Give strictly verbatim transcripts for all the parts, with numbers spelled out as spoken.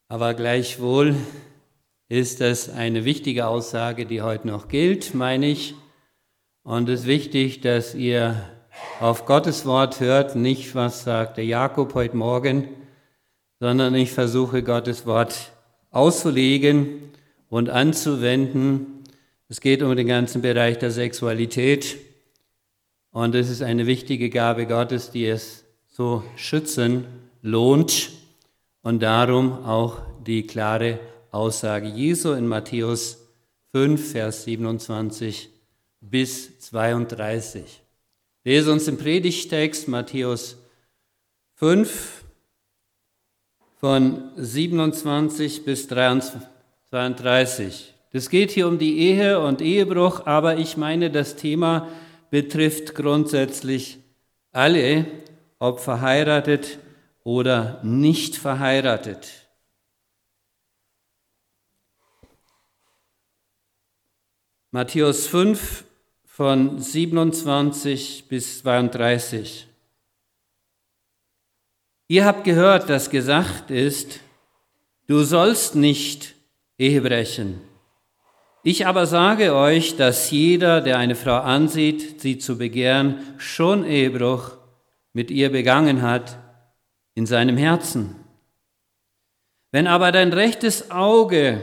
Aber gleichwohl ist es eine wichtige Aussage, die heute noch gilt, meine ich. Und es ist wichtig, dass ihr auf Gottes Wort hört, nicht was sagt der Jakob heute Morgen, sondern ich versuche Gottes Wort auszulegen und anzuwenden. Es geht um den ganzen Bereich der Sexualität und es ist eine wichtige Gabe Gottes, die es so schützen lohnt und darum auch die klare Aussage Jesu in Matthäus fünf, Vers siebenundzwanzig bis zweiunddreißig. Lese uns den Predigtext Matthäus fünf von siebenundzwanzig bis zweiunddreißig. Das geht hier um die Ehe und Ehebruch, aber ich meine, das Thema betrifft grundsätzlich alle, ob verheiratet oder nicht verheiratet. Matthäus fünf von siebenundzwanzig bis zweiunddreißig. Ihr habt gehört, dass gesagt ist, du sollst nicht Ehe brechen. Ich aber sage euch, dass jeder, der eine Frau ansieht, sie zu begehren, schon Ehebruch mit ihr begangen hat in seinem Herzen. Wenn aber dein rechtes Auge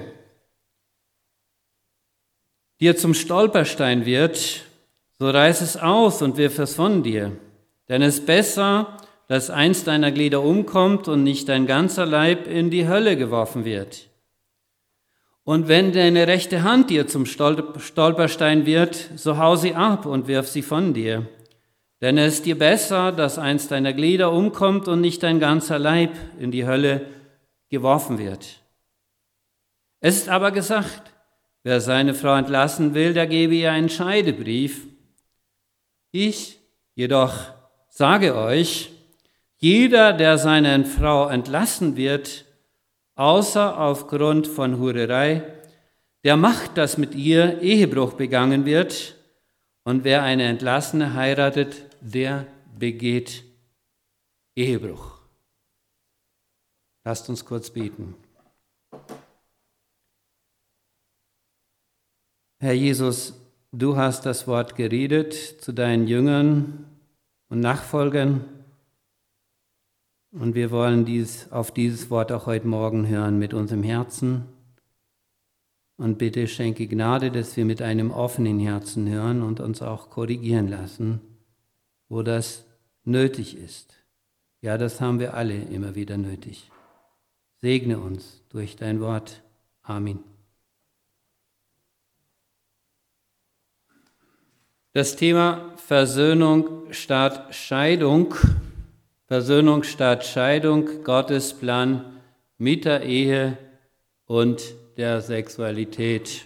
dir zum Stolperstein wird, so reiß es aus und wirf es von dir. Denn es ist besser, dass eins deiner Glieder umkommt und nicht dein ganzer Leib in die Hölle geworfen wird. Und wenn deine rechte Hand dir zum Stolperstein wird, so hau sie ab und wirf sie von dir. Denn es ist dir besser, dass eins deiner Glieder umkommt und nicht dein ganzer Leib in die Hölle geworfen wird. Es ist aber gesagt, wer seine Frau entlassen will, der gebe ihr einen Scheidebrief. Ich jedoch sage euch, jeder, der seine Frau entlassen wird, außer aufgrund von Hurerei, der macht, dass mit ihr Ehebruch begangen wird, und wer eine Entlassene heiratet, der begeht Ehebruch. Lasst uns kurz beten. Herr Jesus, du hast das Wort geredet zu deinen Jüngern und Nachfolgern und wir wollen dies, auf dieses Wort auch heute Morgen hören mit unserem Herzen und bitte schenke Gnade, dass wir mit einem offenen Herzen hören und uns auch korrigieren lassen, wo das nötig ist. Ja, das haben wir alle immer wieder nötig. Segne uns durch dein Wort. Amen. Das Thema Versöhnung statt Scheidung, Versöhnung statt Scheidung, Gottes Plan mit der Ehe und der Sexualität.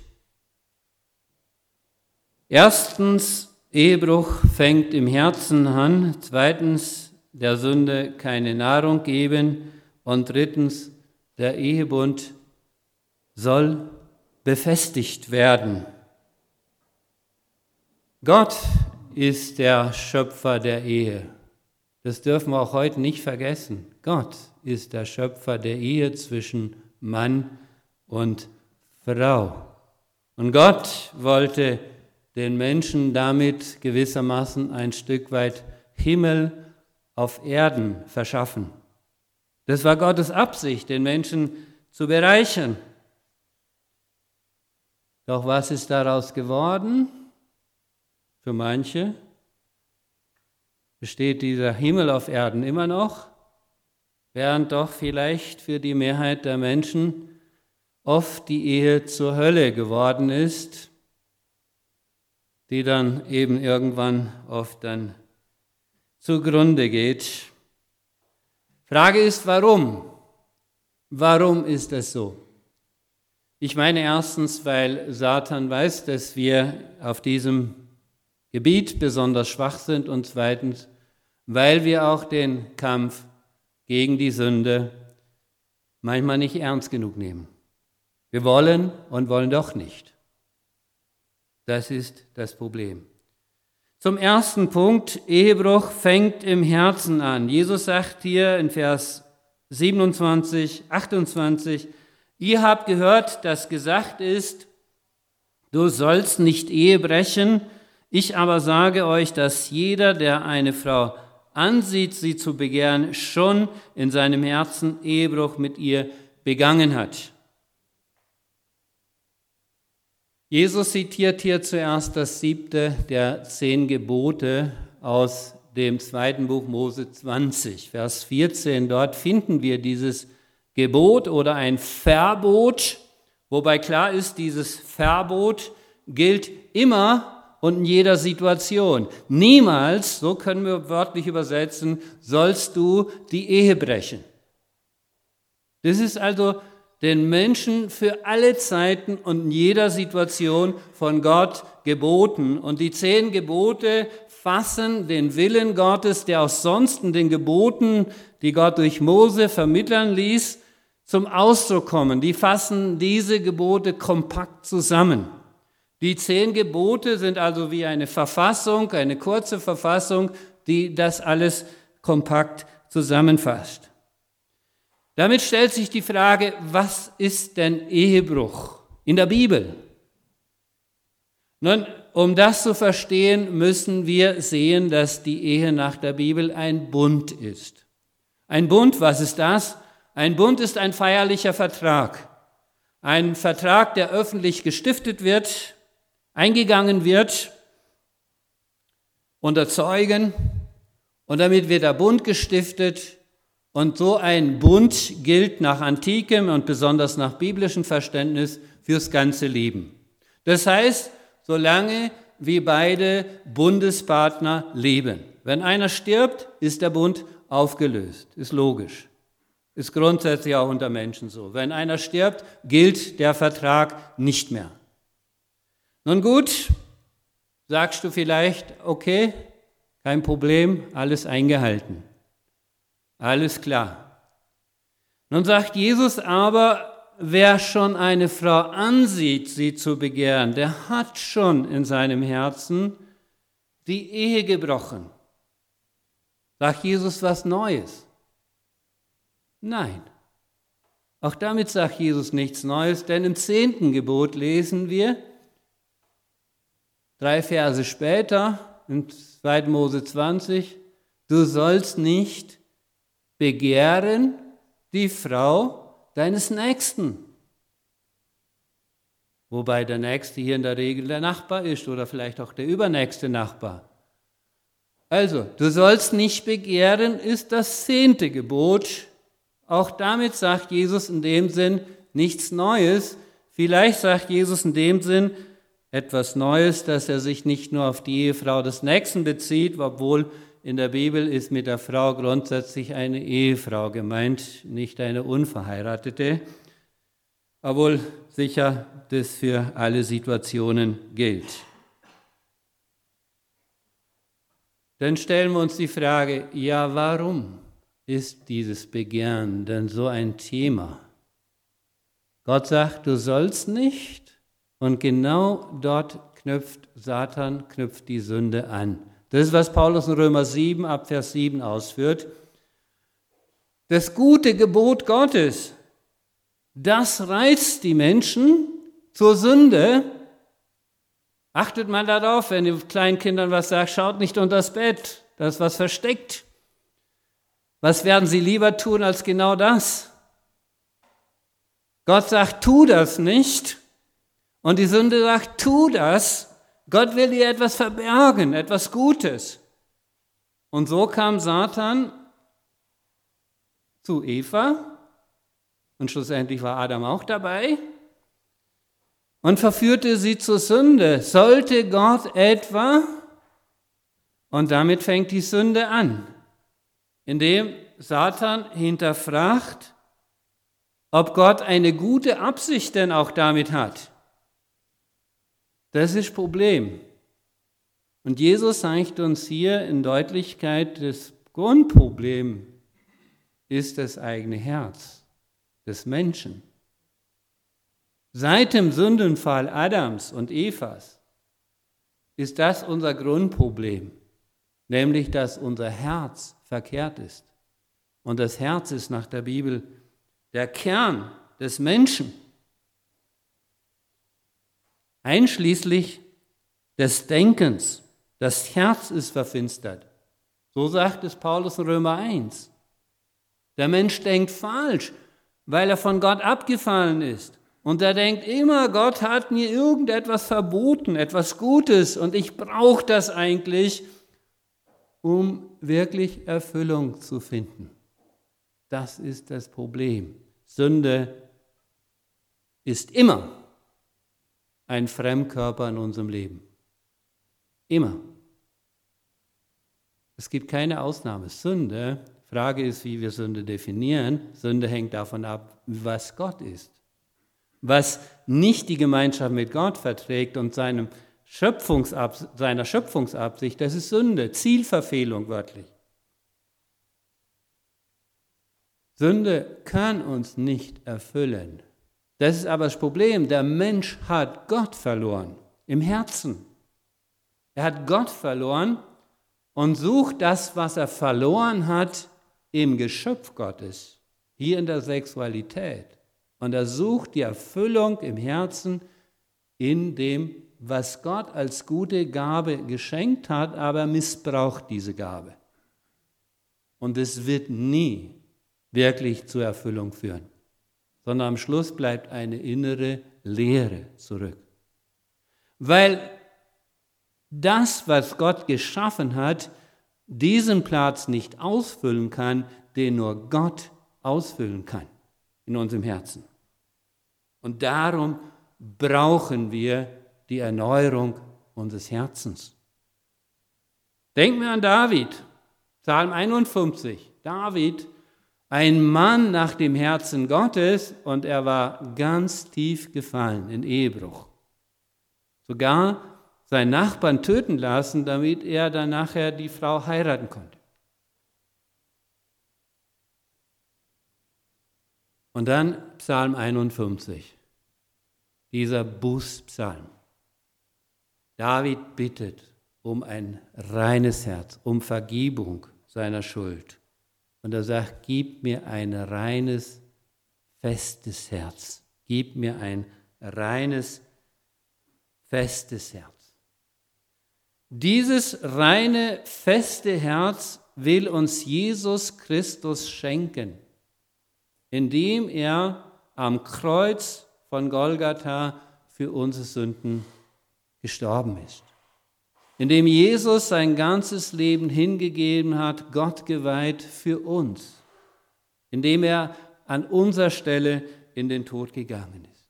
Erstens, Ehebruch fängt im Herzen an. Zweitens, der Sünde keine Nahrung geben. Und drittens, der Ehebund soll befestigt werden. Gott ist der Schöpfer der Ehe. Das dürfen wir auch heute nicht vergessen. Gott ist der Schöpfer der Ehe zwischen Mann und Frau. Und Gott wollte den Menschen damit gewissermaßen ein Stück weit Himmel auf Erden verschaffen. Das war Gottes Absicht, den Menschen zu bereichern. Doch was ist daraus geworden? Für manche besteht dieser Himmel auf Erden immer noch, während doch vielleicht für die Mehrheit der Menschen oft die Ehe zur Hölle geworden ist, die dann eben irgendwann oft dann zugrunde geht. Frage ist, warum? Warum ist es so? Ich meine erstens, weil Satan weiß, dass wir auf diesem Gebiet besonders schwach sind und zweitens, weil wir auch den Kampf gegen die Sünde manchmal nicht ernst genug nehmen. Wir wollen und wollen doch nicht. Das ist das Problem. Zum ersten Punkt, Ehebruch fängt im Herzen an. Jesus sagt hier in Vers siebenundzwanzig, achtundzwanzig, ihr habt gehört, dass gesagt ist, du sollst nicht Ehe brechen, ich aber sage euch, dass jeder, der eine Frau ansieht, sie zu begehren, schon in seinem Herzen Ehebruch mit ihr begangen hat. Jesus zitiert hier zuerst das siebte der zehn Gebote aus dem zweiten Buch Mose zwanzig, Vers vierzehn. Dort finden wir dieses Gebot oder ein Verbot, wobei klar ist, dieses Verbot gilt immer und in jeder Situation. Niemals, so können wir wörtlich übersetzen, sollst du die Ehe brechen. Das ist also den Menschen für alle Zeiten und in jeder Situation von Gott geboten. Und die zehn Gebote fassen den Willen Gottes, der auch sonst in den Geboten, die Gott durch Mose vermitteln ließ, zum Ausdruck kommen. Die fassen diese Gebote kompakt zusammen. Die zehn Gebote sind also wie eine Verfassung, eine kurze Verfassung, die das alles kompakt zusammenfasst. Damit stellt sich die Frage, was ist denn Ehebruch in der Bibel? Nun, um das zu verstehen, müssen wir sehen, dass die Ehe nach der Bibel ein Bund ist. Ein Bund, was ist das? Ein Bund ist ein feierlicher Vertrag. Ein Vertrag, der öffentlich gestiftet wird, eingegangen wird unter Zeugen, und damit wird der Bund gestiftet. Und so ein Bund gilt nach antikem und besonders nach biblischem Verständnis fürs ganze Leben. Das heißt, solange wie beide Bundespartner leben. Wenn einer stirbt, ist der Bund aufgelöst. Ist logisch. Ist grundsätzlich auch unter Menschen so. Wenn einer stirbt, gilt der Vertrag nicht mehr. Nun gut, sagst du vielleicht, okay, kein Problem, alles eingehalten. Alles klar. Nun sagt Jesus aber, wer schon eine Frau ansieht, sie zu begehren, der hat schon in seinem Herzen die Ehe gebrochen. Sagt Jesus was Neues? Nein. Auch damit sagt Jesus nichts Neues, denn im zehnten Gebot lesen wir, drei Verse später, in zweiten Mose zwanzig, du sollst nicht begehren die Frau deines Nächsten. Wobei der Nächste hier in der Regel der Nachbar ist oder vielleicht auch der übernächste Nachbar. Also, du sollst nicht begehren, ist das zehnte Gebot. Auch damit sagt Jesus in dem Sinn nichts Neues. Vielleicht sagt Jesus in dem Sinn etwas Neues, dass er sich nicht nur auf die Ehefrau des Nächsten bezieht, obwohl in der Bibel ist mit der Frau grundsätzlich eine Ehefrau gemeint, nicht eine unverheiratete, obwohl sicher das für alle Situationen gilt. Dann stellen wir uns die Frage, ja, warum ist dieses Begehren denn so ein Thema? Gott sagt, du sollst nicht, und genau dort knüpft Satan, knüpft die Sünde an. Das ist, was Paulus in Römer sieben, ab Vers sieben ausführt. Das gute Gebot Gottes, das reizt die Menschen zur Sünde. Achtet mal darauf, wenn ihr kleinen Kindern was sagt, schaut nicht unter das Bett, da ist was versteckt. Was werden sie lieber tun als genau das? Gott sagt, tu das nicht. Und die Sünde sagt, tu das. Gott will dir etwas verbergen, etwas Gutes. Und so kam Satan zu Eva und schlussendlich war Adam auch dabei und verführte sie zur Sünde. Sollte Gott etwa, und damit fängt die Sünde an, indem Satan hinterfragt, ob Gott eine gute Absicht denn auch damit hat. Das ist das Problem. Und Jesus zeigt uns hier in Deutlichkeit, das Grundproblem ist das eigene Herz des Menschen. Seit dem Sündenfall Adams und Evas ist das unser Grundproblem, nämlich dass unser Herz verkehrt ist. Und das Herz ist nach der Bibel der Kern des Menschen, einschließlich des Denkens. Das Herz ist verfinstert. So sagt es Paulus in Römer eins. Der Mensch denkt falsch, weil er von Gott abgefallen ist. Und er denkt immer, Gott hat mir irgendetwas verboten, etwas Gutes, und ich brauche das eigentlich, um wirklich Erfüllung zu finden. Das ist das Problem. Sünde ist immer ein Fremdkörper in unserem Leben. Immer. Es gibt keine Ausnahme. Sünde, Frage ist, wie wir Sünde definieren. Sünde hängt davon ab, was Gott ist. Was nicht die Gemeinschaft mit Gott verträgt und seinem Schöpfungsabs- seiner Schöpfungsabsicht, das ist Sünde, Zielverfehlung wörtlich. Sünde kann uns nicht erfüllen. Das ist aber das Problem. Der Mensch hat Gott verloren im Herzen. Er hat Gott verloren und sucht das, was er verloren hat, im Geschöpf Gottes, hier in der Sexualität. Und er sucht die Erfüllung im Herzen in dem, was Gott als gute Gabe geschenkt hat, aber missbraucht diese Gabe. Und es wird nie wirklich zur Erfüllung führen, sondern am Schluss bleibt eine innere Leere zurück. Weil das, was Gott geschaffen hat, diesen Platz nicht ausfüllen kann, den nur Gott ausfüllen kann in unserem Herzen. Und darum brauchen wir die Erneuerung unseres Herzens. Denken wir an David, Psalm einundfünfzig. David, ein Mann nach dem Herzen Gottes, und er war ganz tief gefallen in Ehebruch. Sogar seinen Nachbarn töten lassen, damit er dann nachher die Frau heiraten konnte. Und dann Psalm einundfünfzig, dieser Bußpsalm. David bittet um ein reines Herz, um Vergebung seiner Schuld. Und er sagt, gib mir ein reines, festes Herz. Gib mir ein reines, festes Herz. Dieses reine, feste Herz will uns Jesus Christus schenken, indem er am Kreuz von Golgatha für unsere Sünden gestorben ist. Indem Jesus sein ganzes Leben hingegeben hat, Gott geweiht für uns. Indem er an unserer Stelle in den Tod gegangen ist.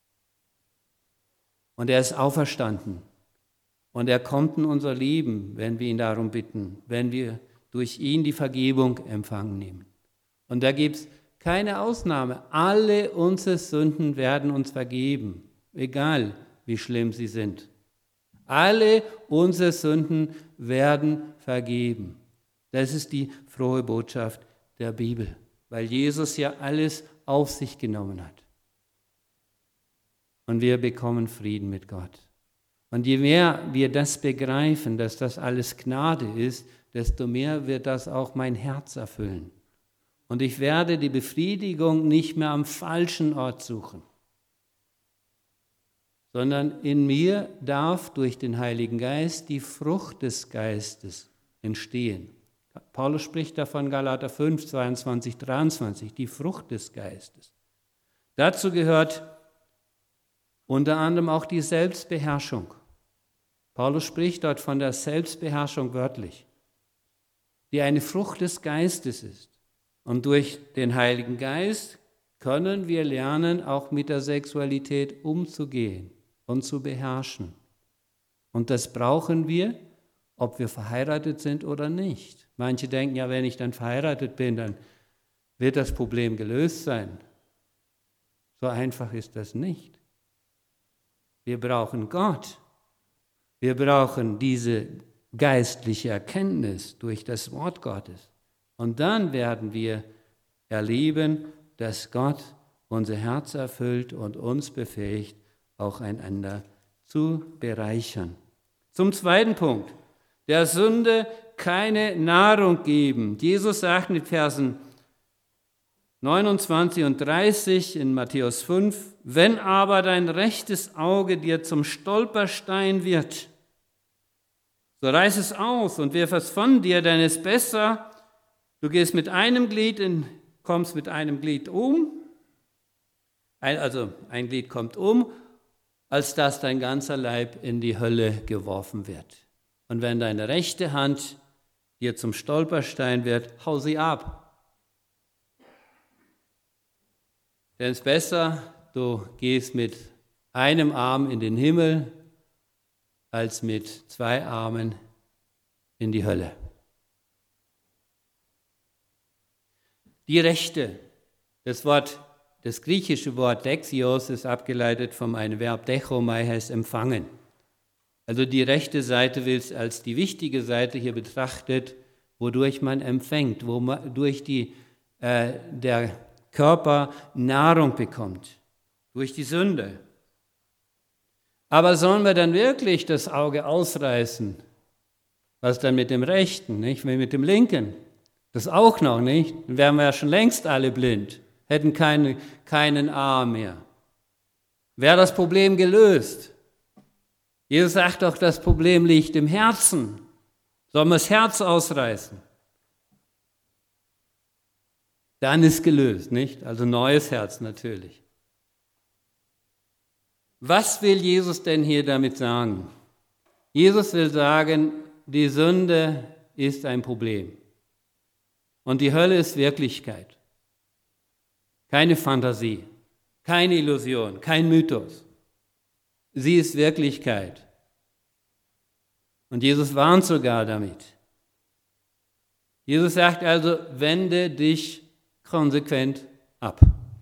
Und er ist auferstanden. Und er kommt in unser Leben, wenn wir ihn darum bitten, wenn wir durch ihn die Vergebung empfangen nehmen. Und da gibt es keine Ausnahme. Alle unsere Sünden werden uns vergeben, egal wie schlimm sie sind. Alle unsere Sünden werden vergeben. Das ist die frohe Botschaft der Bibel, weil Jesus ja alles auf sich genommen hat. Und wir bekommen Frieden mit Gott. Und je mehr wir das begreifen, dass das alles Gnade ist, desto mehr wird das auch mein Herz erfüllen. Und ich werde die Befriedigung nicht mehr am falschen Ort suchen, sondern in mir darf durch den Heiligen Geist die Frucht des Geistes entstehen. Paulus spricht davon, Galater fünf, zweiundzwanzig, dreiundzwanzig, die Frucht des Geistes. Dazu gehört unter anderem auch die Selbstbeherrschung. Paulus spricht dort von der Selbstbeherrschung wörtlich, die eine Frucht des Geistes ist. Und durch den Heiligen Geist können wir lernen, auch mit der Sexualität umzugehen und zu beherrschen. Und das brauchen wir, ob wir verheiratet sind oder nicht. Manche denken, ja, wenn ich dann verheiratet bin, dann wird das Problem gelöst sein. So einfach ist das nicht. Wir brauchen Gott. Wir brauchen diese geistliche Erkenntnis durch das Wort Gottes. Und dann werden wir erleben, dass Gott unser Herz erfüllt und uns befähigt, auch einander zu bereichern. Zum zweiten Punkt, der Sünde keine Nahrung geben. Jesus sagt in Versen neunundzwanzig und dreißig in Matthäus fünf, wenn aber dein rechtes Auge dir zum Stolperstein wird, so reiß es aus und wirf es von dir, denn es ist besser, du gehst mit einem Glied in, kommst mit einem Glied um, ein, also ein Glied kommt um, als dass dein ganzer Leib in die Hölle geworfen wird. Und wenn deine rechte Hand dir zum Stolperstein wird, hau sie ab. Denn es ist besser, du gehst mit einem Arm in den Himmel, als mit zwei Armen in die Hölle. Die Rechte, das Wort, das griechische Wort Dexios ist abgeleitet vom einem Verb dechomai, heißt empfangen. Also die rechte Seite wird als die wichtige Seite hier betrachtet, wodurch man empfängt, wodurch die, äh, der Körper Nahrung bekommt, durch die Sünde. Aber sollen wir dann wirklich das Auge ausreißen? Was dann mit dem Rechten, nicht? Mit dem Linken? Das auch noch nicht. Dann wären wir ja schon längst alle blind, hätten keine, keinen Arm mehr. Wäre das Problem gelöst? Jesus sagt doch, das Problem liegt im Herzen. Sollen wir das Herz ausreißen? Dann ist gelöst, nicht? Also neues Herz natürlich. Was will Jesus denn hier damit sagen? Jesus will sagen, die Sünde ist ein Problem. Und die Hölle ist Wirklichkeit. Keine Fantasie, keine Illusion, kein Mythos. Sie ist Wirklichkeit. Und Jesus warnt sogar damit. Jesus sagt also, wende dich konsequent ab.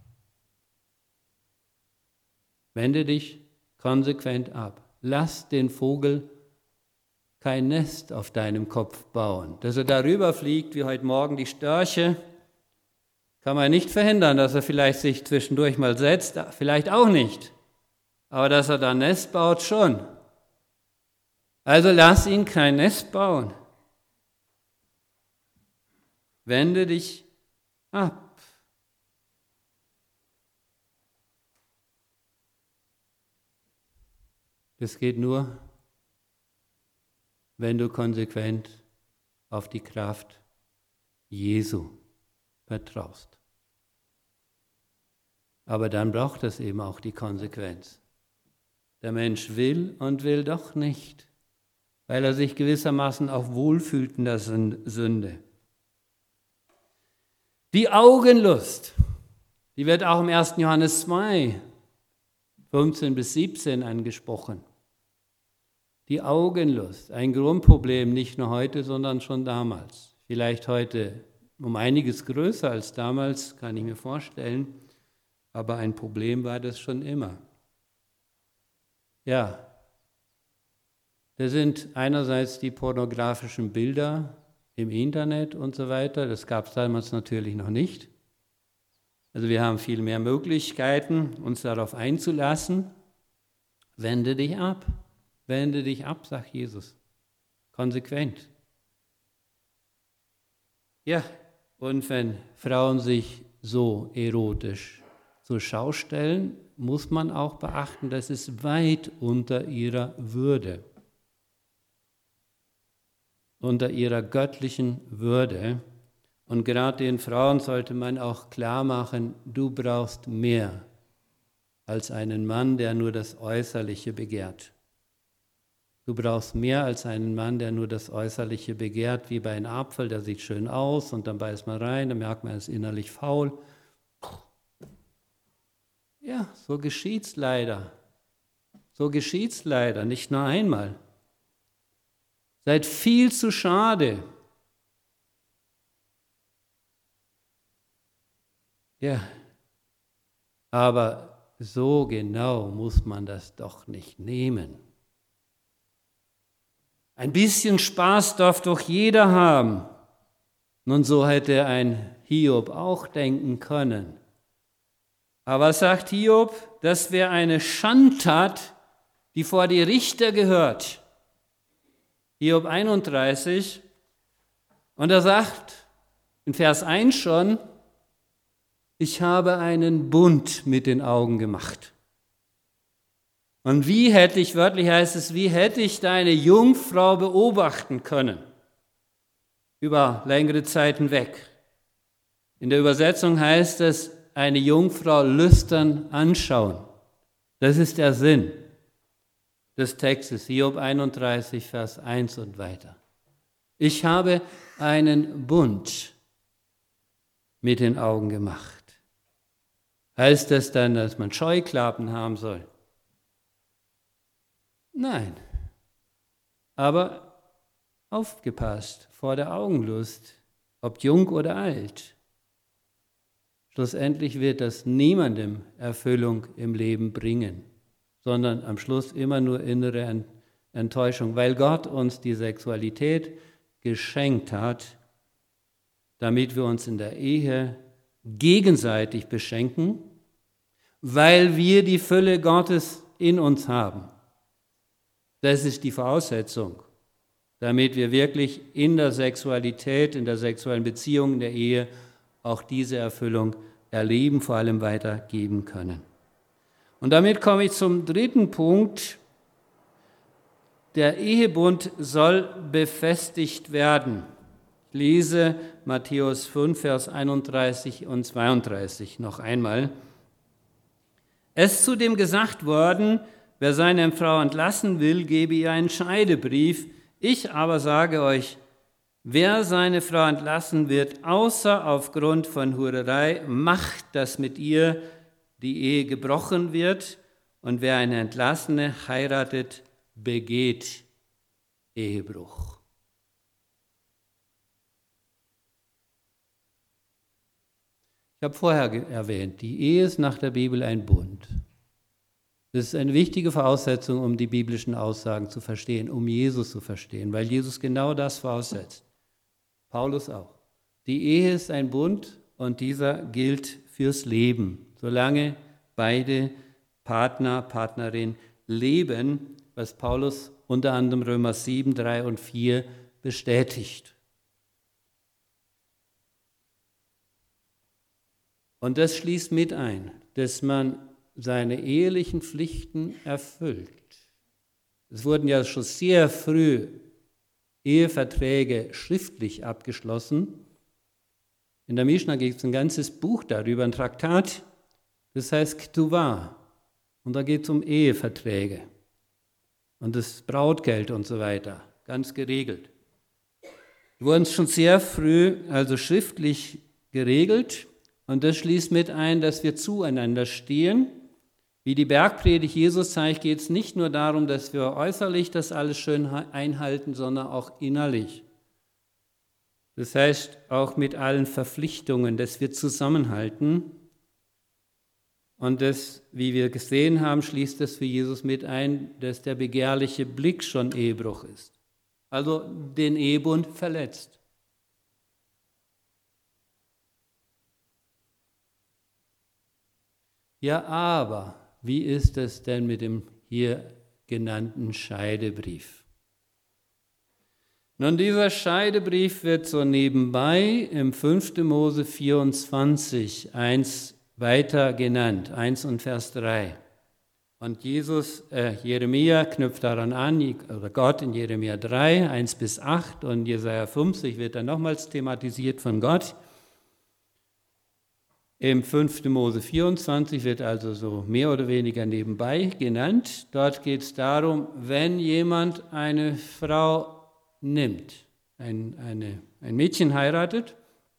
Wende dich konsequent ab. Lass den Vogel kein Nest auf deinem Kopf bauen. Dass er darüber fliegt, wie heute Morgen die Störche, kann man nicht verhindern, dass er vielleicht sich zwischendurch mal setzt, vielleicht auch nicht. Aber dass er da ein Nest baut, schon. Also lass ihn kein Nest bauen. Wende dich ab. Das geht nur, wenn du konsequent auf die Kraft Jesu vertraust. Aber dann braucht es eben auch die Konsequenz. Der Mensch will und will doch nicht, weil er sich gewissermaßen auch wohlfühlt in der Sünde. Die Augenlust, die wird auch im ersten Johannes zwei, fünfzehn bis siebzehn angesprochen. Die Augenlust, ein Grundproblem, nicht nur heute, sondern schon damals. Vielleicht heute um einiges größer als damals, kann ich mir vorstellen, aber ein Problem war das schon immer. Ja, das sind einerseits die pornografischen Bilder im Internet und so weiter, das gab es damals natürlich noch nicht. Also wir haben viel mehr Möglichkeiten, uns darauf einzulassen. Wende dich ab. Wende dich ab, sagt Jesus. Konsequent. Ja, und wenn Frauen sich so erotisch zur Schau stellen, muss man auch beachten, das ist weit unter ihrer Würde. Unter ihrer göttlichen Würde. Und gerade den Frauen sollte man auch klar machen, du brauchst mehr als einen Mann, der nur das Äußerliche begehrt. Du brauchst mehr als einen Mann, der nur das Äußerliche begehrt, wie bei einem Apfel, der sieht schön aus und dann beißt man rein, dann merkt man, er ist innerlich faul. Ja, so geschieht's leider. So geschieht's leider, nicht nur einmal. Seid viel zu schade. Ja, aber so genau muss man das doch nicht nehmen. Ein bisschen Spaß darf doch jeder haben. Nun, so hätte ein Hiob auch denken können. Aber sagt Hiob, das wäre eine Schandtat, die vor die Richter gehört. Hiob einunddreißig. Und er sagt in Vers eins schon, ich habe einen Bund mit den Augen gemacht. Und wie hätte ich, wörtlich heißt es, wie hätte ich deine Jungfrau beobachten können? Über längere Zeit hinweg. In der Übersetzung heißt es, eine Jungfrau lüstern anschauen. Das ist der Sinn des Textes, Hiob einunddreißig, Vers eins und weiter. Ich habe einen Bund mit den Augen gemacht. Heißt das dann, dass man Scheuklappen haben soll? Nein. Aber aufgepasst vor der Augenlust, ob jung oder alt. Schlussendlich wird das niemandem Erfüllung im Leben bringen, sondern am Schluss immer nur innere Enttäuschung, weil Gott uns die Sexualität geschenkt hat, damit wir uns in der Ehe gegenseitig beschenken, weil wir die Fülle Gottes in uns haben. Das ist die Voraussetzung, damit wir wirklich in der Sexualität, in der sexuellen Beziehung, in der Ehe auch diese Erfüllung erleben, vor allem weitergeben können. Und damit komme ich zum dritten Punkt. Der Ehebund soll befestigt werden. Ich lese Matthäus fünf, Vers einunddreißig und zweiunddreißig noch einmal. Es ist zudem gesagt worden, wer seine Frau entlassen will, gebe ihr einen Scheidebrief. Ich aber sage euch, wer seine Frau entlassen wird, außer aufgrund von Hurerei, macht, dass mit ihr die Ehe gebrochen wird. Und wer eine Entlassene heiratet, begeht Ehebruch. Ich habe vorher erwähnt, die Ehe ist nach der Bibel ein Bund. Das ist eine wichtige Voraussetzung, um die biblischen Aussagen zu verstehen, um Jesus zu verstehen, weil Jesus genau das voraussetzt. Paulus auch. Die Ehe ist ein Bund und dieser gilt fürs Leben, solange beide Partner, Partnerin leben, was Paulus unter anderem Römer sieben, drei und vier bestätigt. Und das schließt mit ein, dass man seine ehelichen Pflichten erfüllt. Es wurden ja schon sehr früh Eheverträge schriftlich abgeschlossen. In der Mischna gibt es ein ganzes Buch darüber, ein Traktat, das heißt Ketuvah. Und da geht es um Eheverträge und das Brautgeld und so weiter, ganz geregelt. Die wurden schon sehr früh, also schriftlich geregelt. Und das schließt mit ein, dass wir zueinander stehen. Wie die Bergpredigt Jesus zeigt, geht es nicht nur darum, dass wir äußerlich das alles schön einhalten, sondern auch innerlich. Das heißt, auch mit allen Verpflichtungen, dass wir zusammenhalten. Und das, wie wir gesehen haben, schließt das für Jesus mit ein, dass der begehrliche Blick schon Ehebruch ist. Also den Ehebund verletzt. Ja, aber wie ist es denn mit dem hier genannten Scheidebrief? Nun, dieser Scheidebrief wird so nebenbei im fünften Mose vierundzwanzig, eins weiter genannt, eins und Vers drei. Und Jesus, äh, Jeremia knüpft daran an, oder Gott in Jeremia drei, eins bis acht und Jesaja fünfzig wird dann nochmals thematisiert von Gott. Im fünften Mose vierundzwanzig wird also so mehr oder weniger nebenbei genannt. Dort geht es darum, wenn jemand eine Frau nimmt, ein, eine, ein Mädchen heiratet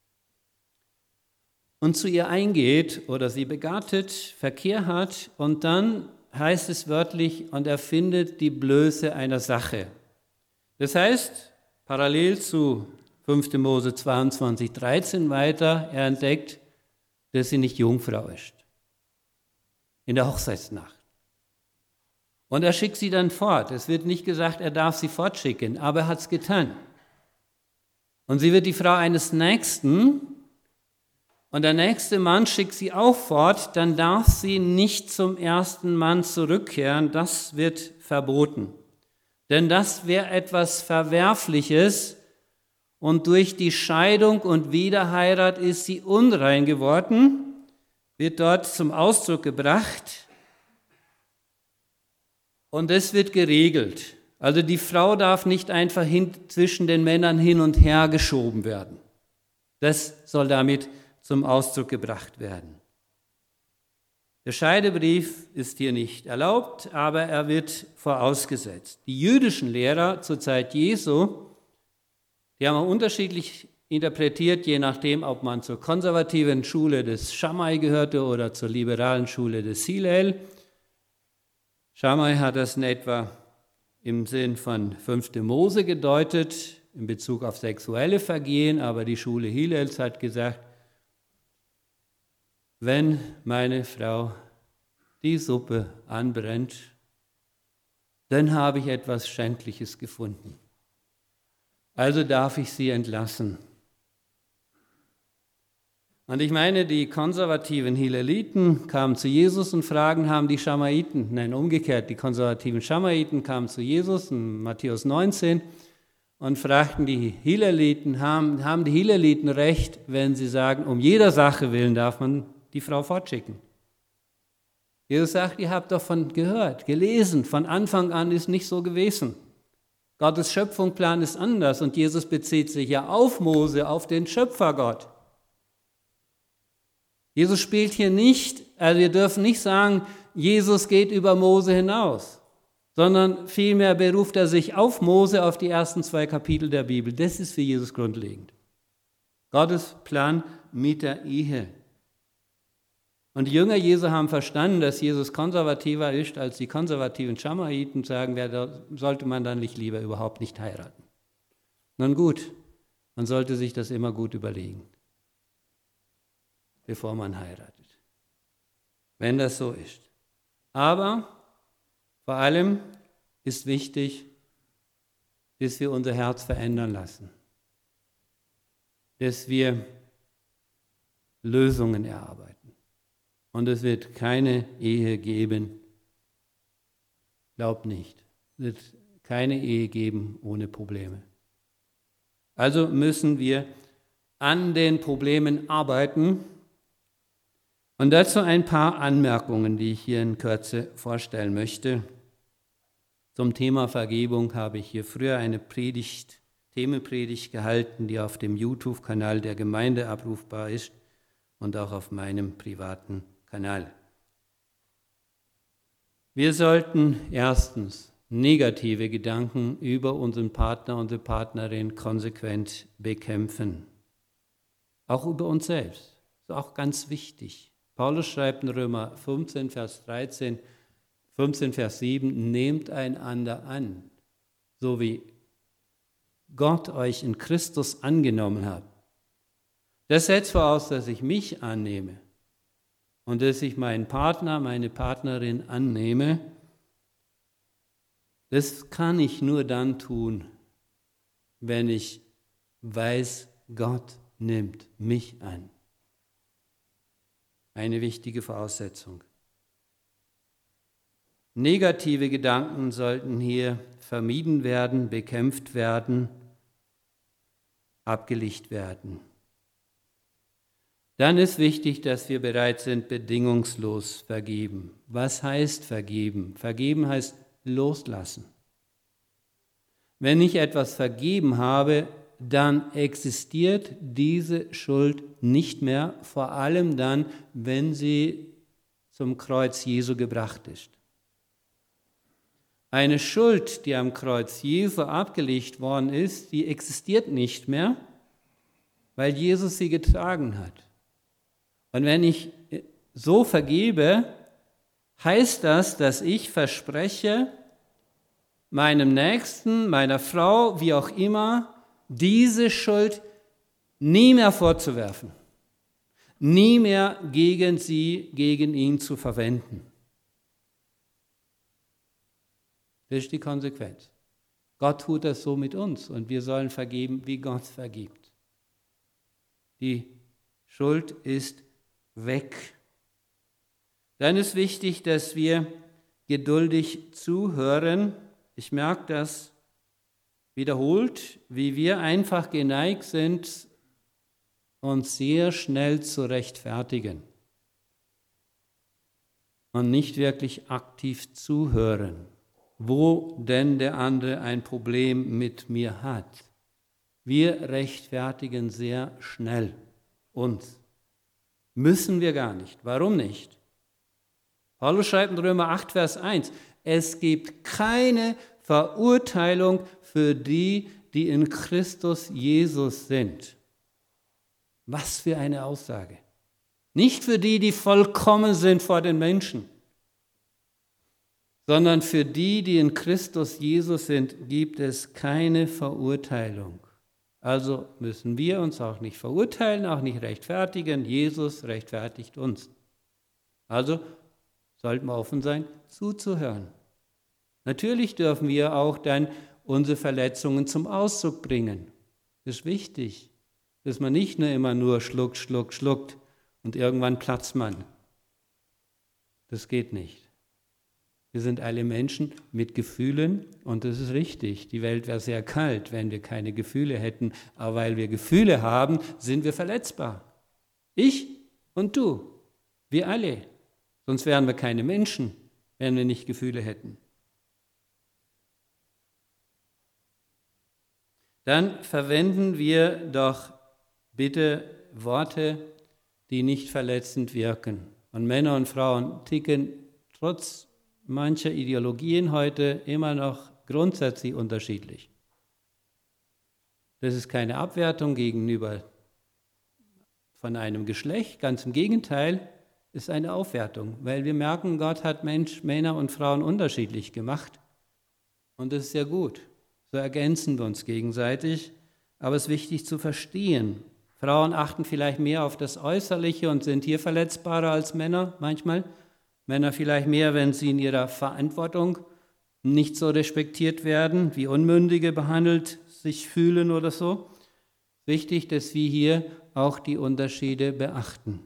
und zu ihr eingeht oder sie begattet, Verkehr hat und dann heißt es wörtlich, und er findet die Blöße einer Sache. Das heißt, parallel zu fünften Mose zweiundzwanzig, dreizehn weiter, er entdeckt, dass sie nicht Jungfrau ist, in der Hochzeitsnacht. Und er schickt sie dann fort. Es wird nicht gesagt, er darf sie fortschicken, aber er hat es getan. Und sie wird die Frau eines Nächsten, und der nächste Mann schickt sie auch fort, dann darf sie nicht zum ersten Mann zurückkehren, das wird verboten. Denn das wäre etwas Verwerfliches, und durch die Scheidung und Wiederheirat ist sie unrein geworden wird dort zum Ausdruck gebracht und es wird geregelt. Also die Frau darf nicht einfach hin, zwischen den Männern hin und her geschoben werden. Das soll damit zum Ausdruck gebracht werden. Der Scheidebrief ist hier nicht erlaubt, aber er wird vorausgesetzt. Die jüdischen Lehrer zur Zeit Jesu, die haben unterschiedlich interpretiert, je nachdem, ob man zur konservativen Schule des Shammai gehörte oder zur liberalen Schule des Hillel. Shammai hat das in etwa im Sinn von fünfte Mose gedeutet, in Bezug auf sexuelle Vergehen, aber die Schule Hillels hat gesagt, wenn meine Frau die Suppe anbrennt, dann habe ich etwas Schändliches gefunden. Also darf ich sie entlassen. Und ich meine, die konservativen Hilleliten kamen zu Jesus und fragen, haben die Schamaiten, nein, umgekehrt, die konservativen Schamaiten kamen zu Jesus in Matthäus neunzehn und fragten die Hilleliten, haben, haben die Hilleliten recht, wenn sie sagen, um jeder Sache willen darf man die Frau fortschicken. Jesus sagt, ihr habt davon gehört, gelesen, von Anfang an ist nicht so gewesen. Gottes Schöpfungsplan ist anders und Jesus bezieht sich ja auf Mose, auf den Schöpfergott. Jesus spielt hier nicht, also wir dürfen nicht sagen, Jesus geht über Mose hinaus, sondern vielmehr beruft er sich auf Mose, auf die ersten zwei Kapitel der Bibel. Das ist für Jesus grundlegend. Gottes Plan mit der Ehe. Und die Jünger Jesu haben verstanden, dass Jesus konservativer ist als die konservativen Schamaiten, sagen, wer, sollte man dann nicht lieber überhaupt nicht heiraten. Nun gut, man sollte sich das immer gut überlegen, bevor man heiratet, wenn das so ist. Aber vor allem ist wichtig, dass wir unser Herz verändern lassen, dass wir Lösungen erarbeiten. Und es wird keine Ehe geben, glaubt nicht, es wird keine Ehe geben ohne Probleme. Also müssen wir an den Problemen arbeiten. Und dazu ein paar Anmerkungen, die ich hier in Kürze vorstellen möchte. Zum Thema Vergebung habe ich hier früher eine Predigt, Themenpredigt gehalten, die auf dem YouTube-Kanal der Gemeinde abrufbar ist und auch auf meinem privaten Kanal. Wir sollten erstens negative Gedanken über unseren Partner, unsere Partnerin konsequent bekämpfen. Auch über uns selbst. Das ist auch ganz wichtig. Paulus schreibt in Römer fünfzehn, Vers dreizehn, fünfzehn, Vers sieben, nehmt einander an, so wie Gott euch in Christus angenommen hat. Das setzt voraus, dass ich mich annehme und dass ich meinen Partner, meine Partnerin annehme. Das kann ich nur dann tun, wenn ich weiß, Gott nimmt mich an. Eine wichtige Voraussetzung. Negative Gedanken sollten hier vermieden werden, bekämpft werden, abgelegt werden. Dann ist wichtig, dass wir bereit sind, bedingungslos vergeben. Was heißt vergeben? Vergeben heißt loslassen. Wenn ich etwas vergeben habe, dann existiert diese Schuld nicht mehr, vor allem dann, wenn sie zum Kreuz Jesu gebracht ist. Eine Schuld, die am Kreuz Jesu abgelegt worden ist, die existiert nicht mehr, weil Jesus sie getragen hat. Und wenn ich so vergebe, heißt das, dass ich verspreche, meinem Nächsten, meiner Frau, wie auch immer, diese Schuld nie mehr vorzuwerfen, nie mehr gegen sie, gegen ihn zu verwenden. Das ist die Konsequenz. Gott tut das so mit uns und wir sollen vergeben, wie Gott vergibt. Die Schuld ist weg. Dann ist wichtig, dass wir geduldig zuhören. Ich merke das wiederholt, wie wir einfach geneigt sind, uns sehr schnell zu rechtfertigen. und nicht wirklich aktiv zuhören, wo denn der andere ein Problem mit mir hat. Wir rechtfertigen sehr schnell uns. Müssen wir gar nicht. Warum nicht? Paulus schreibt in Römer acht, Vers eins, es gibt keine Verurteilung für die, die in Christus Jesus sind. Was für eine Aussage. Nicht für die, die vollkommen sind vor den Menschen, sondern für die, die in Christus Jesus sind, gibt es keine Verurteilung. Also müssen wir uns auch nicht verurteilen, auch nicht rechtfertigen. Jesus rechtfertigt uns. Also sollten wir offen sein, zuzuhören. Natürlich dürfen wir auch dann unsere Verletzungen zum Ausdruck bringen. Das ist wichtig, dass man nicht nur immer nur schluckt, schluckt, schluckt und irgendwann platzt man. Das geht nicht. Wir sind alle Menschen mit Gefühlen und das ist richtig. Die Welt wäre sehr kalt, wenn wir keine Gefühle hätten. Aber weil wir Gefühle haben, sind wir verletzbar. Ich und du, wir alle. Sonst wären wir keine Menschen, wenn wir nicht Gefühle hätten. Dann verwenden wir doch bitte Worte, die nicht verletzend wirken. Und Männer und Frauen ticken trotz mancher Ideologien heute immer noch grundsätzlich unterschiedlich. Das ist keine Abwertung gegenüber von einem Geschlecht, ganz im Gegenteil, ist eine Aufwertung, weil wir merken, Gott hat Mensch, Männer und Frauen unterschiedlich gemacht und das ist sehr gut. So ergänzen wir uns gegenseitig, aber es ist wichtig zu verstehen. Frauen achten vielleicht mehr auf das Äußerliche und sind hier verletzbarer als Männer manchmal. Männer vielleicht mehr, wenn sie in ihrer Verantwortung nicht so respektiert werden, wie Unmündige behandelt sich fühlen oder so. Wichtig, dass wir hier auch die Unterschiede beachten.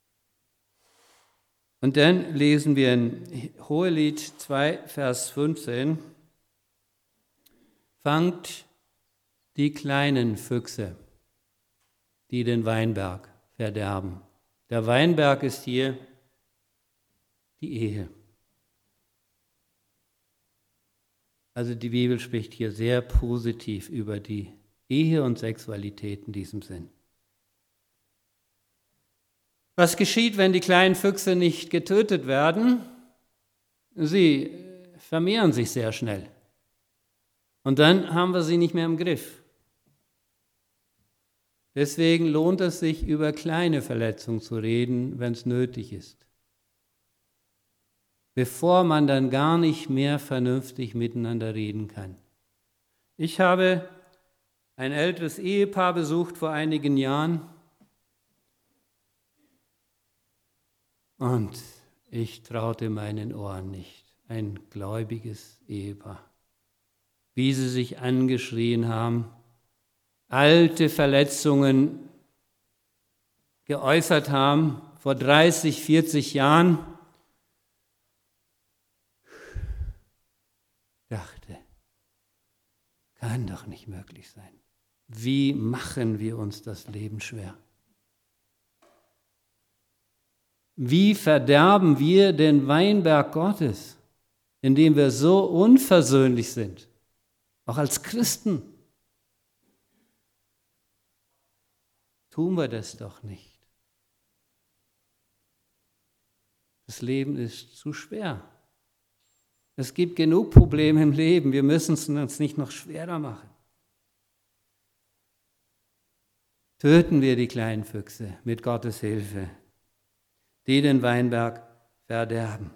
Und dann lesen wir in Hohelied zwei, Vers fünfzehn. Fangt die kleinen Füchse, die den Weinberg verderben. Der Weinberg ist hier die Ehe. Also die Bibel spricht hier sehr positiv über die Ehe und Sexualität in diesem Sinn. Was geschieht, wenn die kleinen Füchse nicht getötet werden? Sie vermehren sich sehr schnell. Und dann haben wir sie nicht mehr im Griff. Deswegen lohnt es sich, über kleine Verletzungen zu reden, wenn es nötig ist. Bevor man dann gar nicht mehr vernünftig miteinander reden kann. Ich habe ein älteres Ehepaar besucht vor einigen Jahren und ich traute meinen Ohren nicht. Ein gläubiges Ehepaar. Wie sie sich angeschrien haben, alte Verletzungen geäußert haben vor dreißig, vierzig Jahren. Dachte, kann doch nicht möglich sein. Wie machen wir uns das Leben schwer? Wie verderben wir den Weinberg Gottes, indem wir so unversöhnlich sind, auch als Christen? Tun wir das doch nicht. Das Leben ist zu schwer. Es gibt genug Probleme im Leben, wir müssen es uns nicht noch schwerer machen. Töten wir die kleinen Füchse mit Gottes Hilfe, die den Weinberg verderben.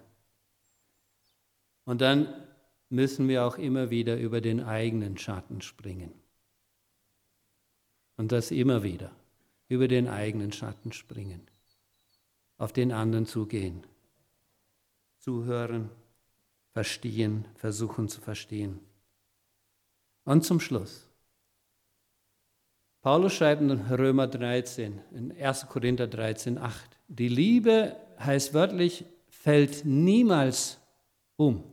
Und dann müssen wir auch immer wieder über den eigenen Schatten springen. Und das immer wieder, über den eigenen Schatten springen, auf den anderen zugehen, zuhören, verstehen, versuchen zu verstehen. Und zum Schluss. Paulus schreibt in Römer dreizehn, in erster Korinther dreizehn, acht, die Liebe, heißt wörtlich, fällt niemals um.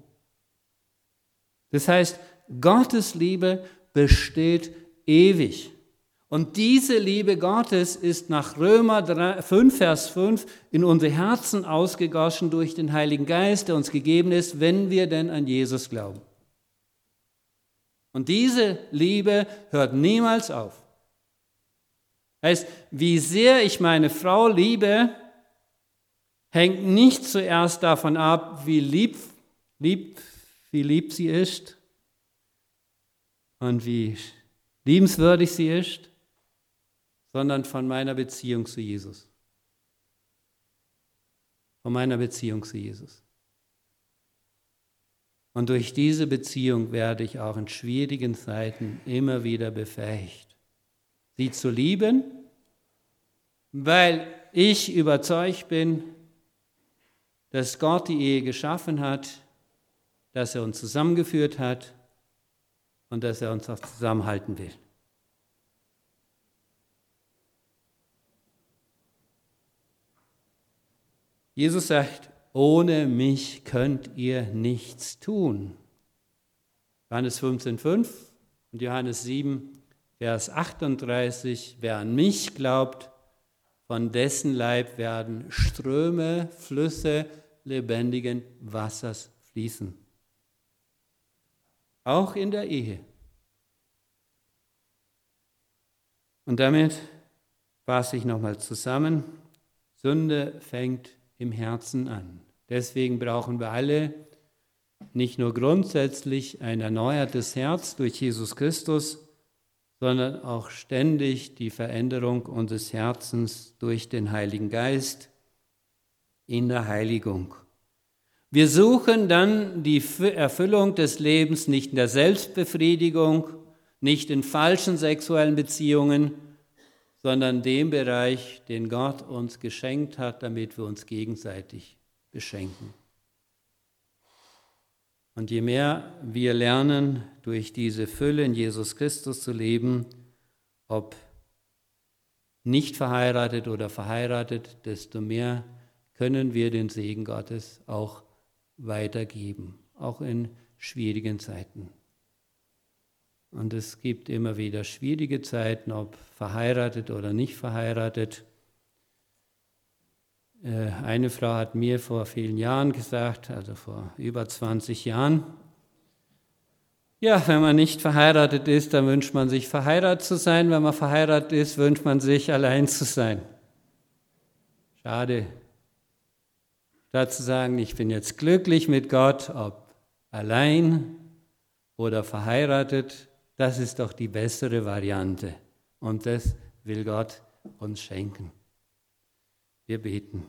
Das heißt, Gottes Liebe besteht ewig. Und diese Liebe Gottes ist nach Römer fünf, Vers fünf in unsere Herzen ausgegossen durch den Heiligen Geist, der uns gegeben ist, wenn wir denn an Jesus glauben. Und diese Liebe hört niemals auf. Heißt, wie sehr ich meine Frau liebe, hängt nicht zuerst davon ab, wie lieb, lieb, wie lieb sie ist und wie liebenswürdig sie ist, sondern von meiner Beziehung zu Jesus. Von meiner Beziehung zu Jesus. Und durch diese Beziehung werde ich auch in schwierigen Zeiten immer wieder befähigt, sie zu lieben, weil ich überzeugt bin, dass Gott die Ehe geschaffen hat, dass er uns zusammengeführt hat und dass er uns auch zusammenhalten will. Jesus sagt, ohne mich könnt ihr nichts tun. Johannes fünfzehn, fünf und Johannes sieben, Vers achtunddreißig, wer an mich glaubt, von dessen Leib werden Ströme, Flüsse lebendigen Wassers fließen. Auch in der Ehe. Und damit fasse ich nochmal zusammen. Sünde fängt im Herzen an. Deswegen brauchen wir alle nicht nur grundsätzlich ein erneuertes Herz durch Jesus Christus, sondern auch ständig die Veränderung unseres Herzens durch den Heiligen Geist in der Heiligung. Wir suchen dann die Erfüllung des Lebens nicht in der Selbstbefriedigung, nicht in falschen sexuellen Beziehungen, sondern dem Bereich, den Gott uns geschenkt hat, damit wir uns gegenseitig beschenken. Und je mehr wir lernen, durch diese Fülle in Jesus Christus zu leben, ob nicht verheiratet oder verheiratet, desto mehr können wir den Segen Gottes auch weitergeben, auch in schwierigen Zeiten. Und es gibt immer wieder schwierige Zeiten, ob verheiratet oder nicht verheiratet. Eine Frau hat mir vor vielen Jahren gesagt, also vor über zwanzig Jahren, ja, wenn man nicht verheiratet ist, dann wünscht man sich verheiratet zu sein. Wenn man verheiratet ist, wünscht man sich allein zu sein. Schade. Statt zu sagen, ich bin jetzt glücklich mit Gott, ob allein oder verheiratet, das ist doch die bessere Variante. Und das will Gott uns schenken. Wir beten.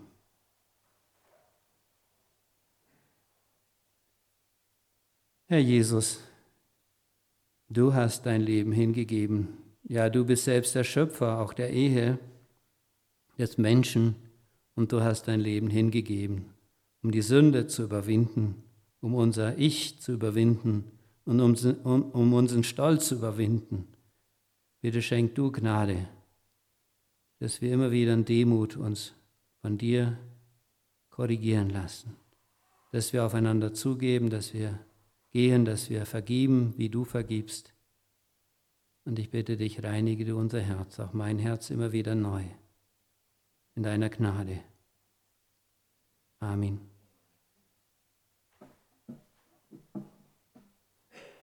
Herr Jesus, du hast dein Leben hingegeben. Ja, du bist selbst der Schöpfer, auch der Ehe, des Menschen. Und du hast dein Leben hingegeben, um die Sünde zu überwinden, um unser Ich zu überwinden und um, um, um unseren Stolz zu überwinden. Bitte schenk du Gnade, dass wir immer wieder in Demut uns von dir korrigieren lassen, dass wir aufeinander zugeben, dass wir gehen, dass wir vergeben, wie du vergibst. Und ich bitte dich, reinige du unser Herz, auch mein Herz immer wieder neu, in deiner Gnade. Amen.